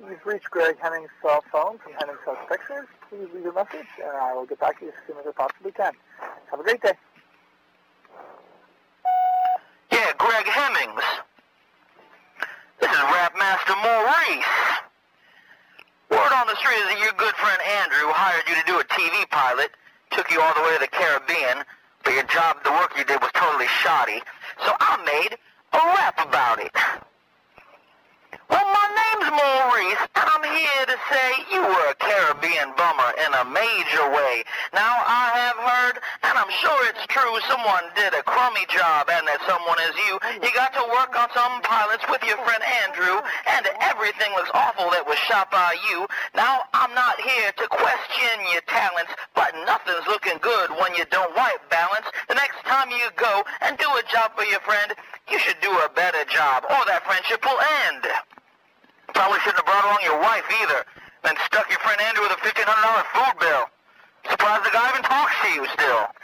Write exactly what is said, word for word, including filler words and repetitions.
You've reached Greg Hemming's cell phone from Hemming's House Pictures. Please leave a message, and I will get back to you as soon as I possibly can. Have a great day. Yeah, Greg Hemmings. This is Rapmaster Maurice. Word on the street is that your good friend Andrew hired you to do a T V pilot, took you all the way to the Caribbean, but your job, the work you did was totally shoddy, so I made a rap about it. Well, my name's Maurice, and I'm here to say you were a Caribbean bummer in a major way. Now, I have heard, and I'm sure it's true, someone did a crummy job, and that someone is you. You got to work on some pilots with your friend Andrew, and everything looks awful that was shot by you. Now, I'm not here to question your talents, but nothing's looking good when you don't white balance. The next time you go and do a job for your friend, you should do a better job, or that friendship will end. Probably shouldn't have brought along your wife either, then stuck your friend Andrew with a fifteen hundred dollar food bill. Surprised the guy even talks to you still.